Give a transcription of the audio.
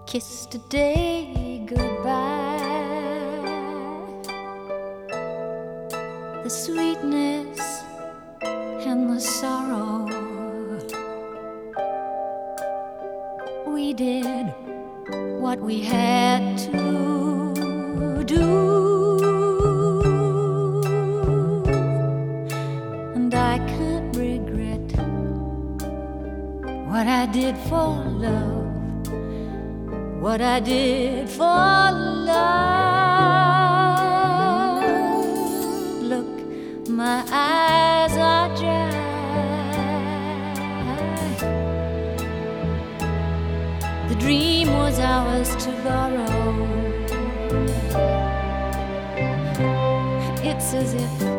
Kiss today goodbye. The sweetness and the sorrow. We did what we had to do, and I can't regret what I did for love, what I did for love. Look, my eyes are dry. The dream was ours to borrow. It's as if